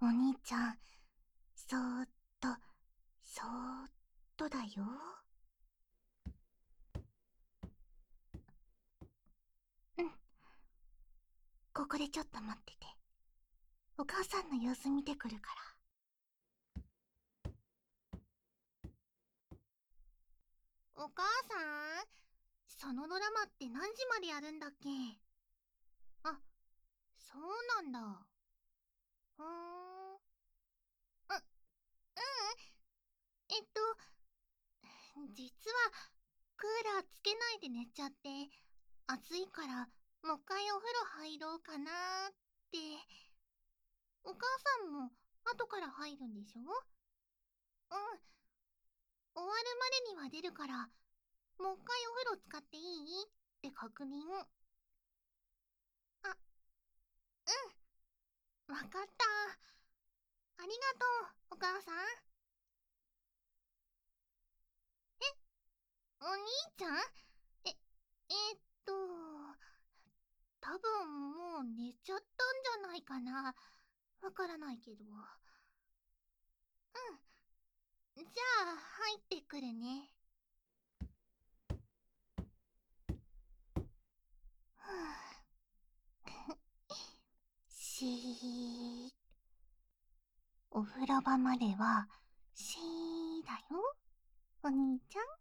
お兄ちゃん、そーっと、そーっとだよ。うん。ここでちょっと待ってて。お母さんの様子見てくるから。お母さん、そのドラマって何時までやるんだっけ？あ、そうなんだ。ふーん。実は、クーラーつけないで寝ちゃって、暑いから、もう一回お風呂入ろうかなーって。お母さんも、後から入るんでしょ？うん。終わるまでには出るから、もう一回お風呂使っていいって確認。あ、うん、わかった。ありがとう、お母さん。お兄ちゃん？え、えーっと、多分もう寝ちゃったんじゃないかな。わからないけど。じゃあ、入ってくるね。ふぅしー。お風呂場までは、しーだよ、お兄ちゃん。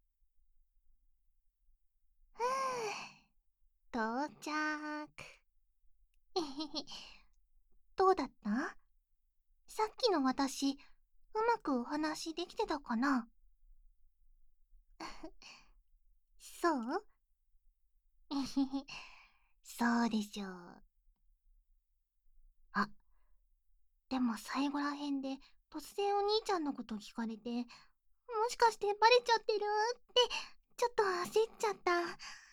ふぅ、到着。えへへ。どうだった？さっきの私、うまくお話できてたかな？そうえへへ。そうでしょう。あ、でも最後らへんで突然お兄ちゃんのこと聞かれて、もしかしてバレちゃってるってちょっと焦っちゃった。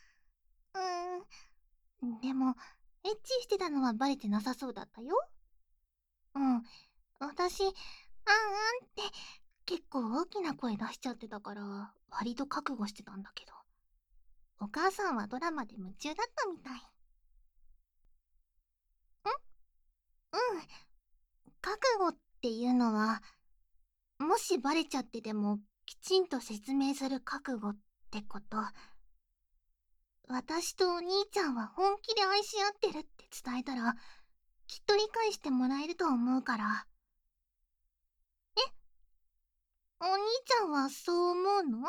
でも、エッチしてたのはバレてなさそうだったよ。うん。私、あんあんって結構大きな声出しちゃってたから、割と覚悟してたんだけど。お母さんはドラマで夢中だったみたい。うん。覚悟っていうのは、もしバレちゃっててもきちんと説明する覚悟ってこと。私とお兄ちゃんは本気で愛し合ってるって伝えたら、きっと理解してもらえると思うから。お兄ちゃんはそう思うの？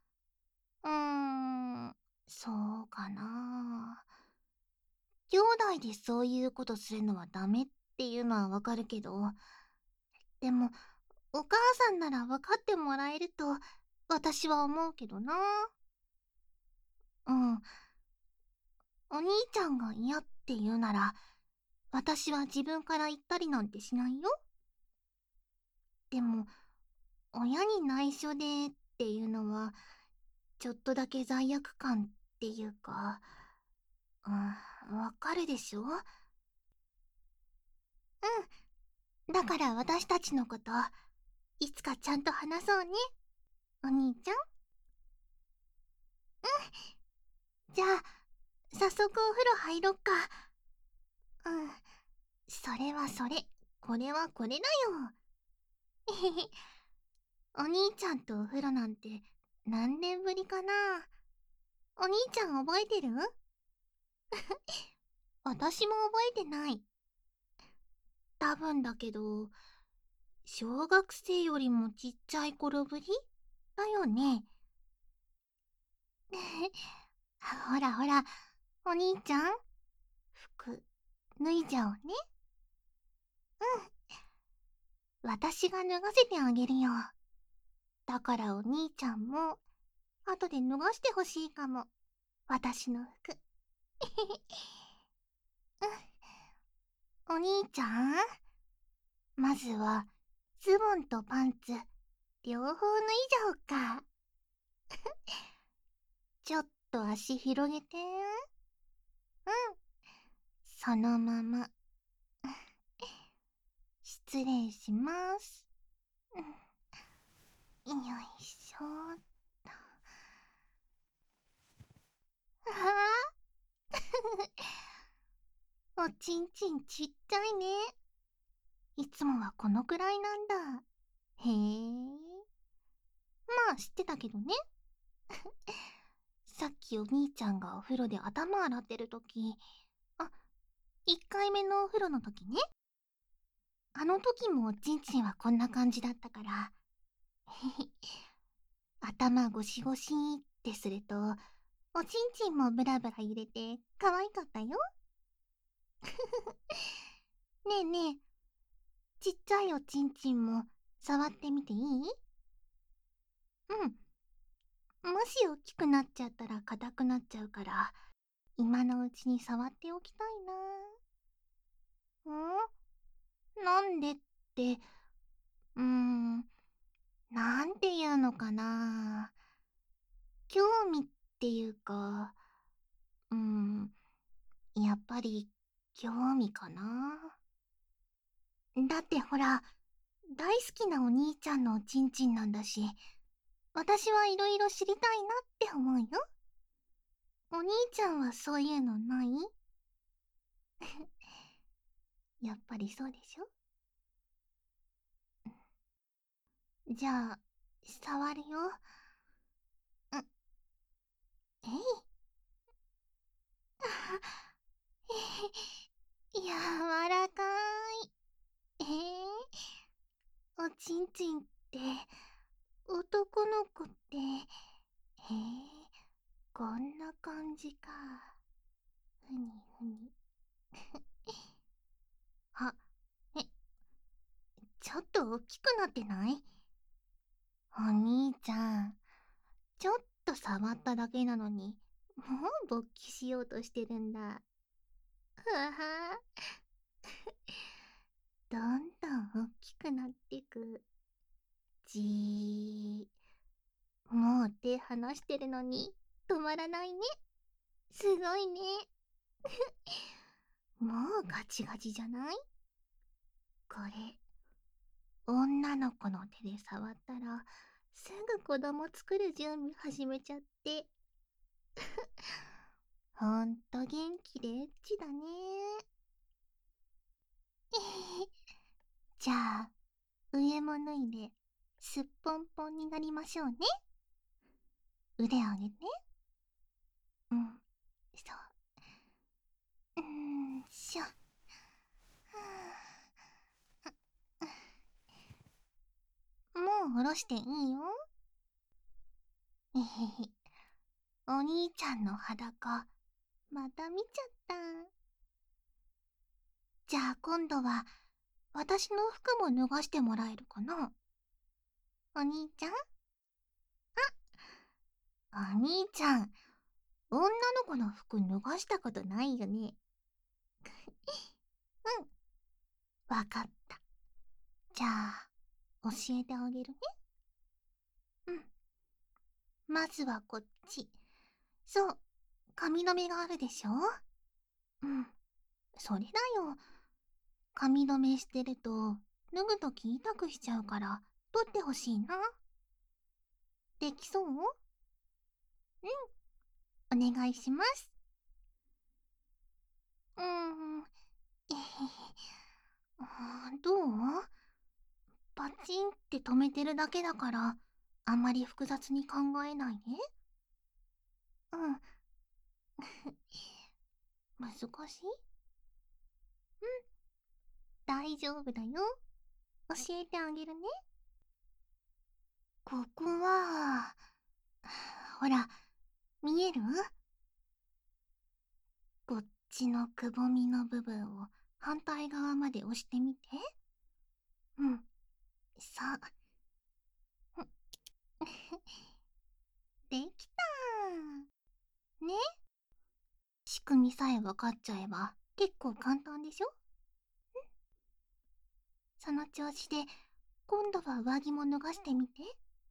そうかな。兄弟でそういうことするのはダメっていうのはわかるけど、でも、お母さんならわかってもらえると、私は思うけどな。うん。お兄ちゃんが嫌って言うなら、私は自分から言ったりなんてしないよ。でも、親に内緒でっていうのは、ちょっとだけ罪悪感っていうか、わかるでしょ？うん。だから私たちのこと、いつかちゃんと話そうね、お兄ちゃん。じゃあ、早速お風呂入ろっか。うん。それはそれ、これはこれだよ。えへへ。お兄ちゃんとお風呂なんて何年ぶりかな。お兄ちゃん覚えてる？私も覚えてない。多分だけど、小学生よりもちっちゃい頃ぶりだよね。ほらほら、お兄ちゃん、服、脱いじゃおうね。私が脱がせてあげるよ。だからお兄ちゃんも、後で脱がしてほしいかも。私の服。お兄ちゃん、まずは、ズボンとパンツ、両方脱いじゃおうか。ちょっと足広げて。うん。そのまま。失礼します。よいしょっと。ああおちんちんちっちゃいね。 いつもはこのくらいなんだ。へえ。まあ知ってたけどね。さっきお兄ちゃんがお風呂で頭洗ってるとき、あ、1回目のお風呂の時ね。あの時もおちんちんはこんな感じだったから。頭ゴシゴシってすると、おちんちんもブラブラ揺れて可愛かったよ。ねえねえ、ちっちゃいおちんちんも触ってみていい？うん。もし大きくなっちゃったら硬くなっちゃうから、今のうちに触っておきたいな。なんでって、なんていうのかな。興味っていうか、うーん、やっぱり興味かな。だってほら、大好きなお兄ちゃんのおちんちんなんだし、私はいろいろ知りたいなって思うよ。お兄ちゃんはそういうのない？やっぱりそうでしょ？じゃあ、触るよ。うん、えい。柔らかい。おちんちんって、男の子って、こんな感じか。ふにふに。あ、え、ちょっと大きくなってない？お兄ちゃん、ちょっと触っただけなのに、もう勃起しようとしてるんだ。ふわは。どんどん大きくなってく。じー。もう手離してるのに止まらないね。すごいね。もうガチガチじゃない？これ、女の子の手で触ったら、すぐ子供作る準備始めちゃって。ほんと元気でエッチだね。じゃあ、上も脱いで、すっぽんぽんになりましょうね。腕上げて。うん、そう。しょ。もう下ろしていいよ。えへへ。お兄ちゃんの裸、また見ちゃった。じゃあ今度は、私の服も脱がしてもらえるかな？お兄ちゃん？お兄ちゃん、女の子の服脱がしたことないよね。うん、わかった。じゃあ、教えてあげるね。うん。まずはこっち。そう、髪留めがあるでしょ？うん、それだよ。髪留めしてると、脱ぐとき痛くしちゃうから、取ってほしいな。できそう？うん、お願いします。えへへ。どう？パチンって止めてるだけだから、あんまり複雑に考えないで。うん。難しい？大丈夫だよ。教えてあげるね。ここは、ほら、見える？こっちのくぼみの部分を反対側まで押してみて。うん。さあ。できたー。ね？仕組みさえ分かっちゃえば結構簡単でしょ？その調子で今度は上着も脱がしてみて。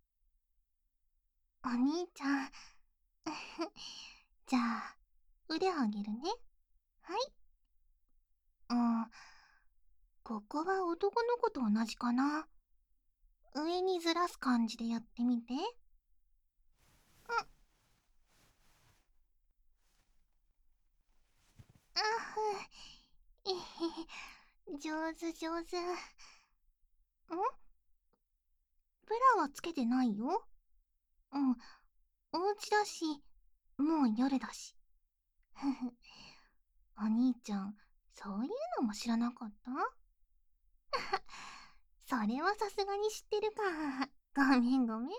お兄ちゃん。じゃあ、腕を上げるね。はい。うん。ここは男の子と同じかな。上にずらす感じでやってみて。あふ。えへへ。上手上手。 ブラはつけてないよ。うん、お家だし、もう夜だし。ふふ。お兄ちゃん、そういうのも知らなかった？それはさすがに知ってるか。ごめんごめん。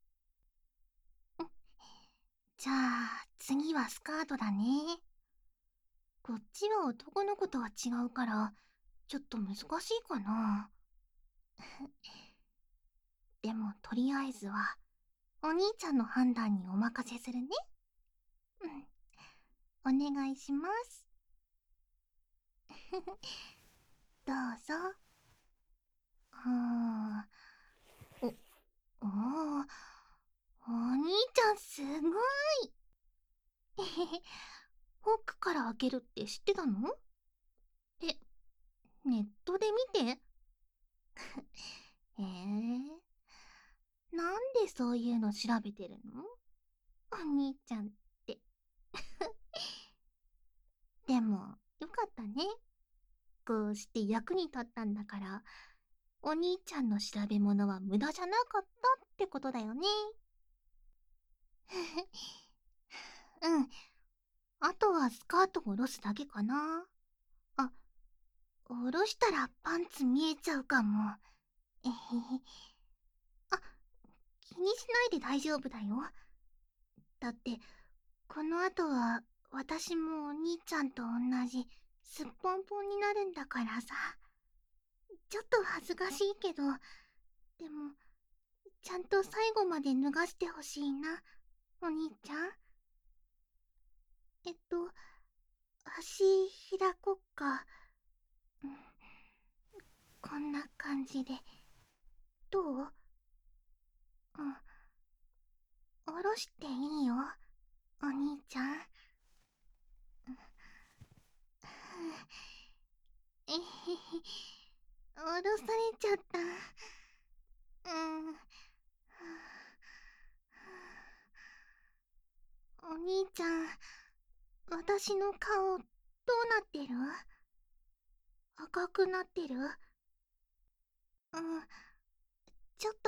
じゃあ、次はスカートだね。こっちは男の子とは違うから、ちょっと難しいかな。でも、とりあえずは、お兄ちゃんの判断にお任せするね。うん、お願いします。どうぞ。お、おー、お兄ちゃんすごい。えへへ、奥から開けるって知ってたの？え、ネットで見て？へえ、なんでそういうの調べてるの？お兄ちゃんって。でも、よかったね。こうして役に立ったんだから、お兄ちゃんの調べ物は無駄じゃなかったってことだよね。うん。あとはスカートを下ろすだけかな。あ、下ろしたらパンツ見えちゃうかも。えへへ。あ、気にしないで大丈夫だよ。だって、この後は私もお兄ちゃんと同じすっぽんぽんになるんだからさ。ちょっと恥ずかしいけど、でも、ちゃんと最後まで脱がしてほしいな、お兄ちゃん。足開こっか。うん、こんな感じで。どう？うん。下ろしていいよ、お兄ちゃん。えへへ。下ろされちゃった。うん。お兄ちゃん、私の顔、どうなってる？赤くなってる？うん、ちょっと、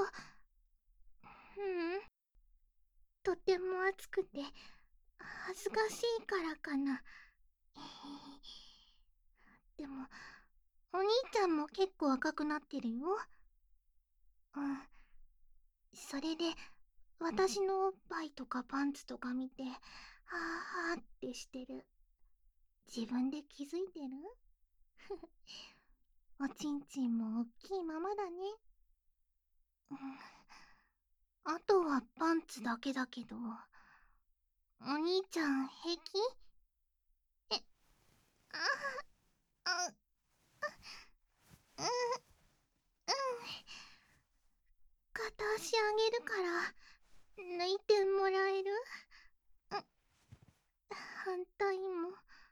とても熱くて、恥ずかしいからかな。でも、お兄ちゃんも結構赤くなってるよ。うん。それで、私のおっぱいとかパンツとか見て、はぁはぁってしてる。自分で気づいてる？おちんちんもおっきいままだね。うん。あとはパンツだけだけど、お兄ちゃん平気？え、あ、あ、うん、うん。片足あげるから、抜いてもらえる？うん、反対も。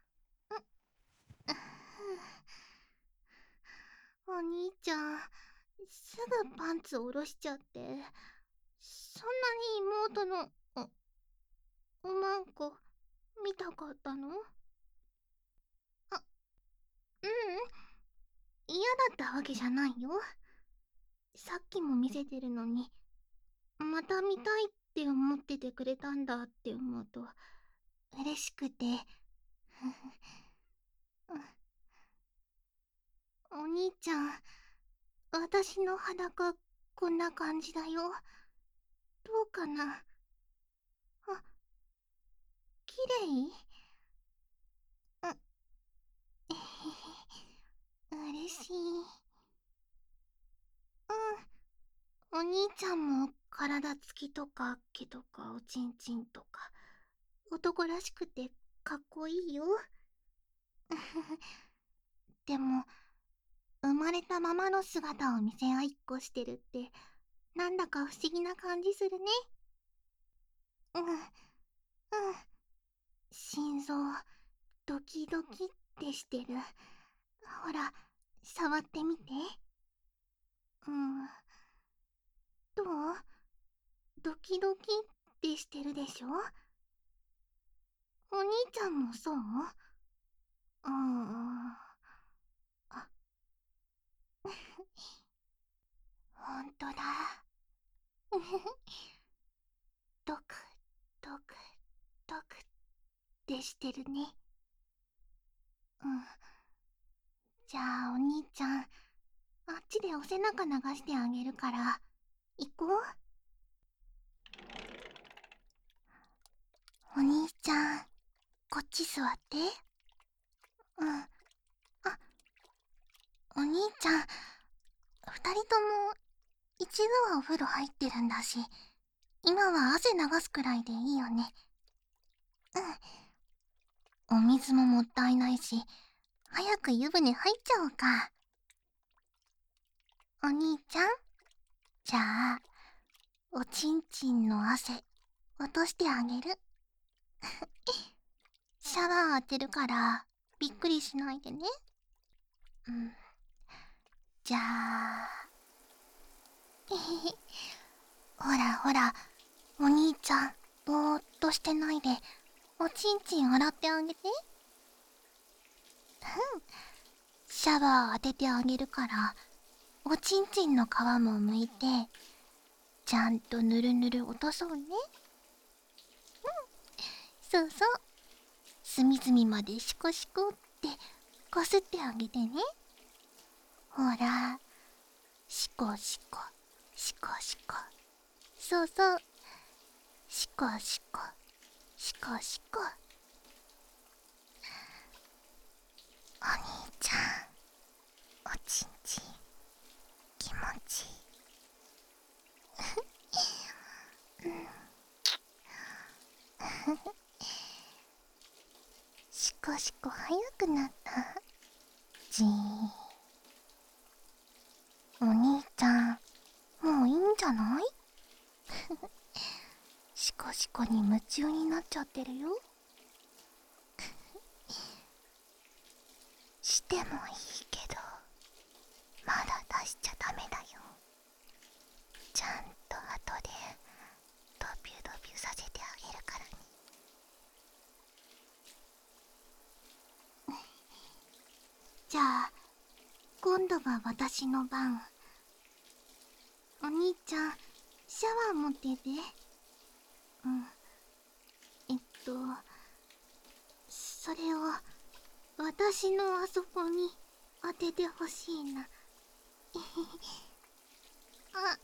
お兄ちゃん、すぐパンツ下ろしちゃって、そんなに妹のおまんこ見たかったの？あ、ううん、嫌だったわけじゃないよ。さっきも見せてるのに、また見たいって思っててくれたんだって思うと、嬉しくて。お兄ちゃん、私の裸、こんな感じだよ。どうかな？あ、綺麗？う、えへへ、嬉しい。うん、お兄ちゃんも体つきとか毛とかおちんちんとか、男らしくてかっこいいよ。でも、生まれたままの姿を見せ合いっこしてるって、なんだか不思議な感じするね。うん、うん。心臓、ドキドキってしてる。ほら、触ってみて。うん。どう？ドキドキってしてるでしょ？お兄ちゃんもそう？うん。あ、 とだ。うふふ。ドクドクドクってしてるね。うん。じゃあお兄ちゃん、あっちでお背中流してあげるから行こう。お兄ちゃん、こっち座って。うん。あ、お兄ちゃん、二人とも一度はお風呂入ってるんだし、今は汗流すくらいでいいよね。うん。お水ももったいないし、早く湯船入っちゃおうか。お兄ちゃん、じゃあおちんちんの汗落としてあげる。シャワー当てるからびっくりしないでね。うん。じゃあえへへ。ほらほら、お兄ちゃんぼーっとしてないでおちんちん洗ってあげて。うん。シャワー当ててあげるからおちんちんの皮も剥いてちゃんとぬるぬる落とそうね。そうそう。隅々までシコシコってこすってあげてね。ほら、シコシコシコシコ。そうそう。シコシコシコシコ。お兄ちゃん、おちんちん気持ちいい。シコシコ早くなった。じー。お兄ちゃん、もういいんじゃない？シコシコに夢中になっちゃってるよ。してもいいけど、まだ出しちゃダメだよ。ちゃんと後でドビュドビュさせてあげるからね。じゃあ今度は私の番。お兄ちゃん、シャワー持ってて。うん。えっとそれを私のあそこに当ててほしいな。あ、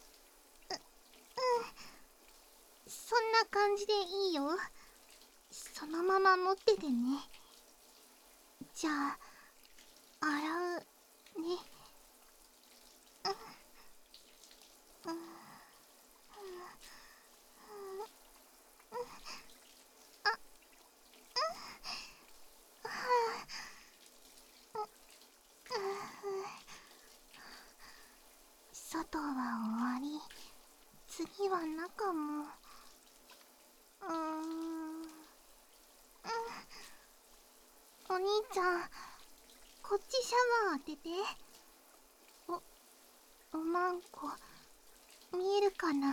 そんな感じでいいよ。そのまま持っててね。じゃあ洗うね。うん。あ、外は終わり。次は中も。お兄ちゃん、こっちシャワー当てて。おまんこ見えるかな。うん。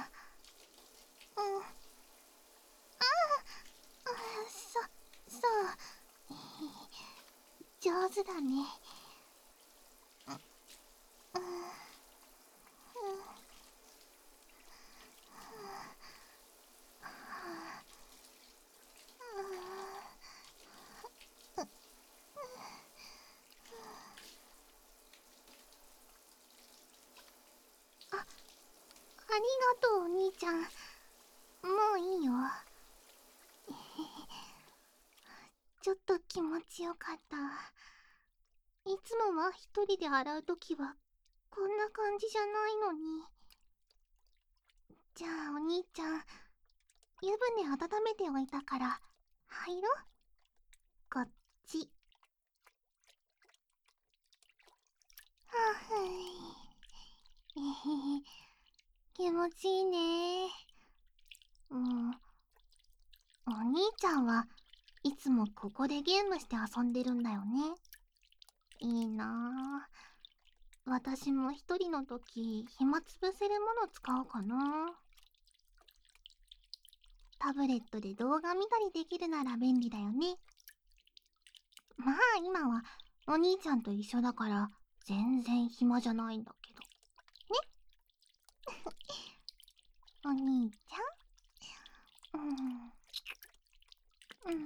そう上手だね。ありがとうお兄ちゃん。もういいよ。ちょっと気持ちよかった。いつもは一人で洗うときはこんな感じじゃないのに。じゃあお兄ちゃん、湯船温めておいたから入ろ。こっち。はふい。えへへ。気持ちいいね。うん。お兄ちゃんはいつもここでゲームして遊んでるんだよね。いいなぁ。私も一人の時暇つぶせるもの使おうかな。タブレットで動画見たりできるなら便利だよね。まあ今はお兄ちゃんと一緒だから全然暇じゃないんだけどね。 お兄ちゃん。うん。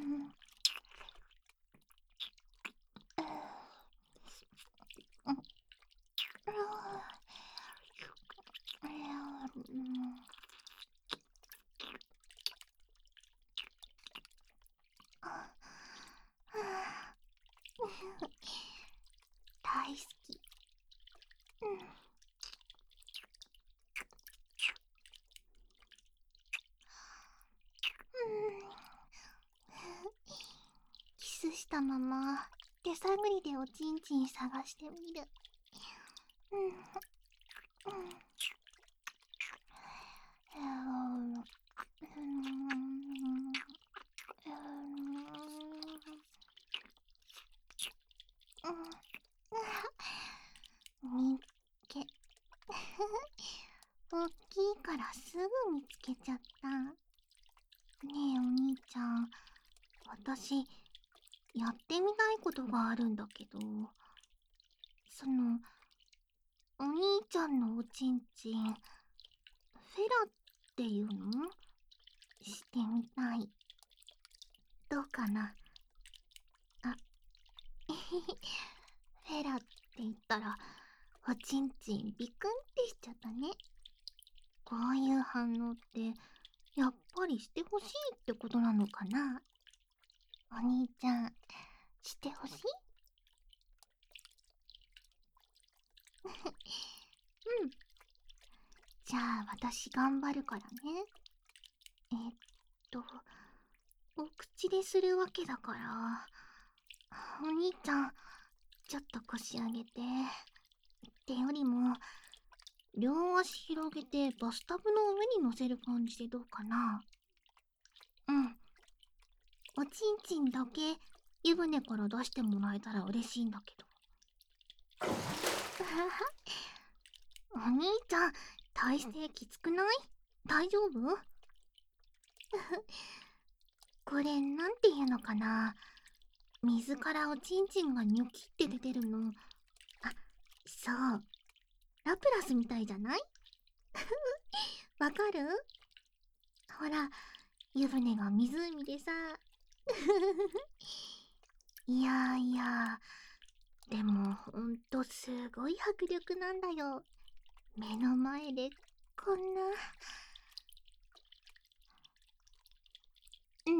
大好き。キスしたまま手探りでおちんちん探してみる。みっけ。おっきいからすぐ見つけちゃった。ねえお兄ちゃん、私やってみたいことがあるんだけど、そのお兄ちゃんのおちんちんフェラっていうのしてみたい。どうかな。あ、えへへ、フェラって言ったらおちんちんビクンってしちゃったね。こういう反応ってやっぱりしてほしいってことなのかな。お兄ちゃん、してほしい。うん。じゃあ私頑張るからね。えっと、お口でするわけだから、お兄ちゃん、ちょっと腰上げて。ってよりも、両足広げてバスタブの上に乗せる感じでどうかな。うん。おちんちんだけ湯船から出してもらえたら嬉しいんだけど。お兄ちゃん、体勢きつくない？大丈夫？これなんていうのかな。水からおちんちんがニョキって出てるの。あ、そう。ラプラスみたいじゃない？わかる？ほら、湯船が湖でさ。いやいや、でもほんとすごい迫力なんだよ。目の前でこんな。うん。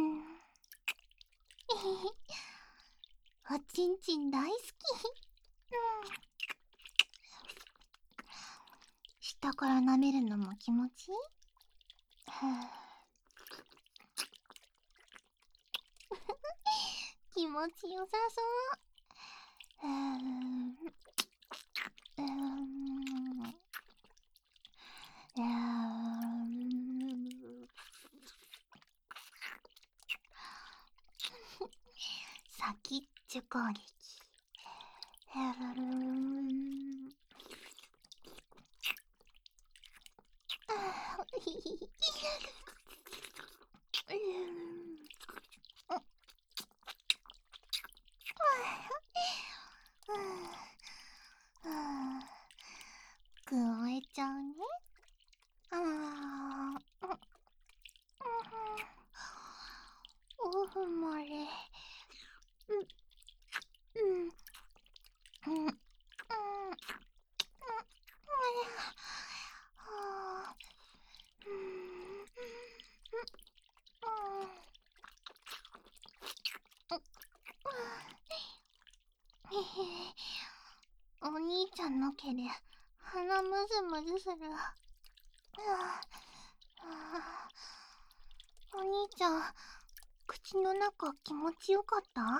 おちんちん大好き。うん。下から舐めるのも気持ちいい。気持ちよさそう。先っちょ攻撃。くわえちゃうね。ああ、おふまれ。うん、うん、うん、うん、お兄ちゃんの毛で鼻むずむずする。お兄ちゃん、口の中気持ちよかった？うん。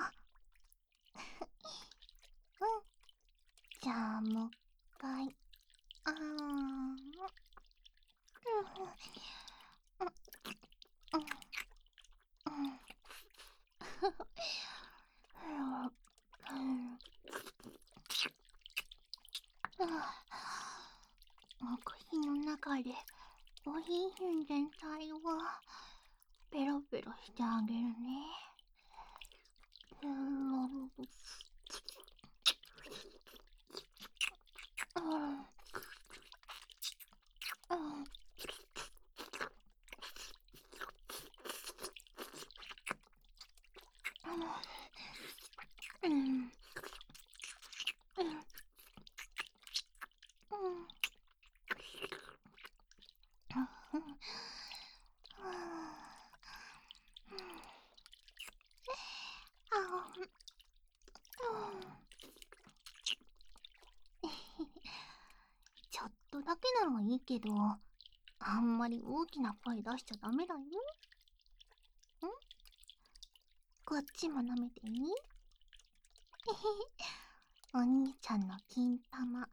じゃあもう一回。あーん。うんうんうんお口の中でおひんひん全体をペロペロしてあげるね。 ちょっとだけならいいけど、あんまり大きな声出しちゃダメだよ。こっちも舐めてみ。お兄ちゃんの金玉。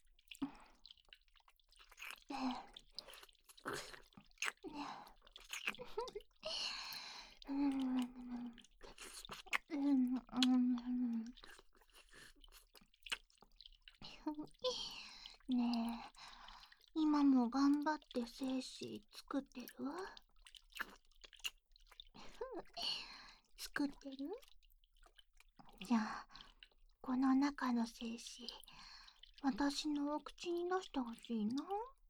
ねえ、今も頑張って精子作ってる？作ってる？じゃあ、この中の精子、私のお口に出してほしいな。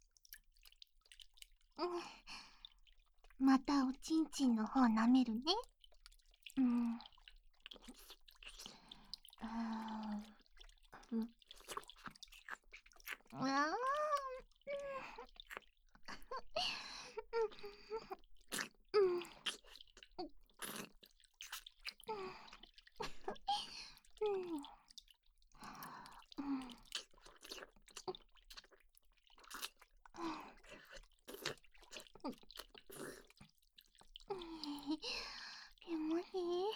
またおちんちんの方舐めるね。あでもね、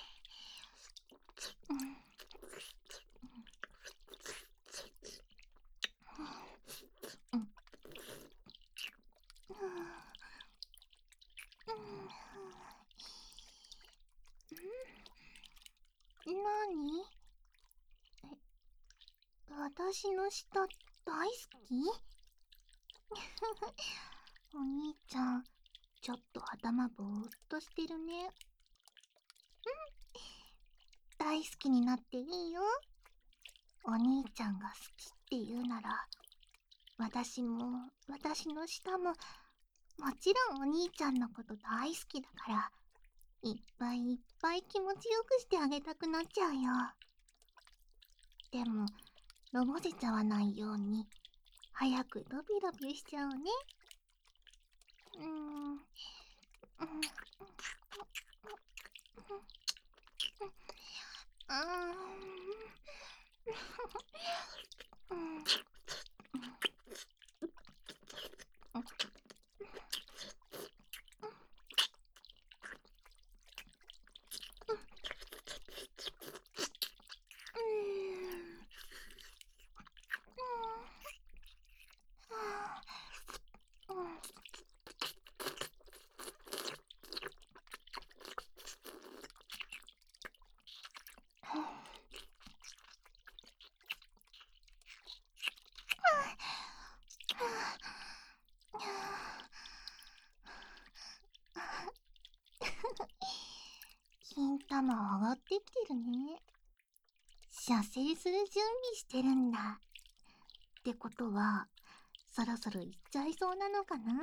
なに？私の舌大好き？お兄ちゃん、ちょっと頭ぼーっとしてるね。大好きになっていいよ。お兄ちゃんが好きって言うなら、私も、私の舌も、もちろんお兄ちゃんのこと大好きだから、いっぱいいっぱい気持ちよくしてあげたくなっちゃうよ。でも、のぼせちゃわないように、早くロビロビしちゃおうね。金玉上がってきてるね。射精する準備してるんだ。ってことは、そろそろ行っちゃいそうなのかな？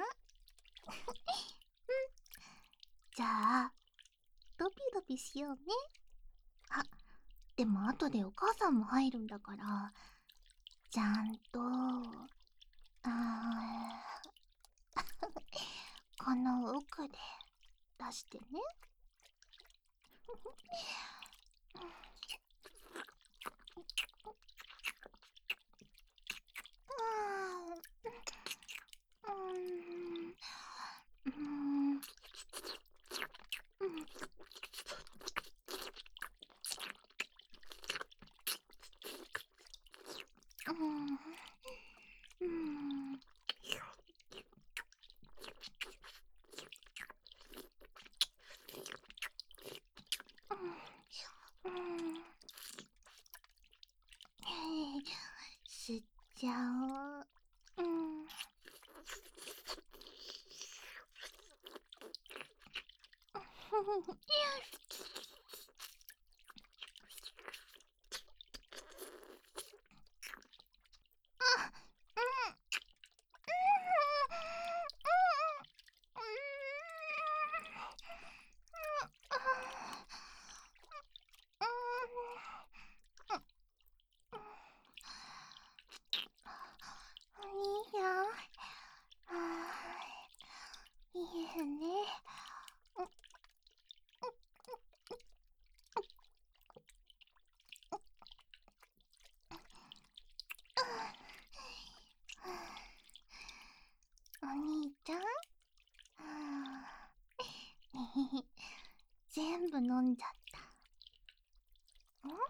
じゃあ、ロビロビしようね。あ、でも後でお母さんも入るんだから、ちゃんと、この奥で出してね。吸っちゃおう。お兄ちゃん。全部飲んじゃった。ん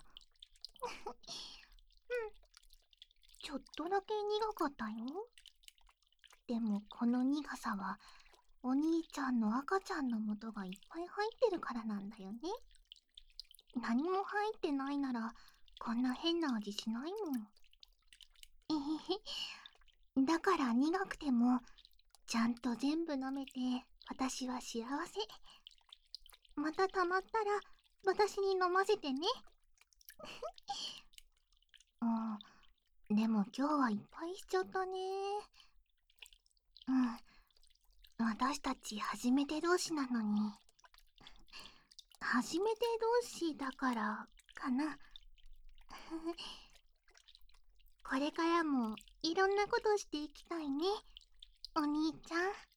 ちょっとだけ苦かったよ。でもこの苦さはお兄ちゃんの赤ちゃんの素がいっぱい入ってるからなんだよね。何も入ってないならこんな変な味しないもん。えへへ。だから苦くてもちゃんと全部飲めて私は幸せ。またたまったら私に飲ませてね。うん、でも今日はいっぱいしちゃったね。私たち初めて同士なのに。初めて同士だからかな。これからもいろんなことしていきたいね、お兄ちゃん。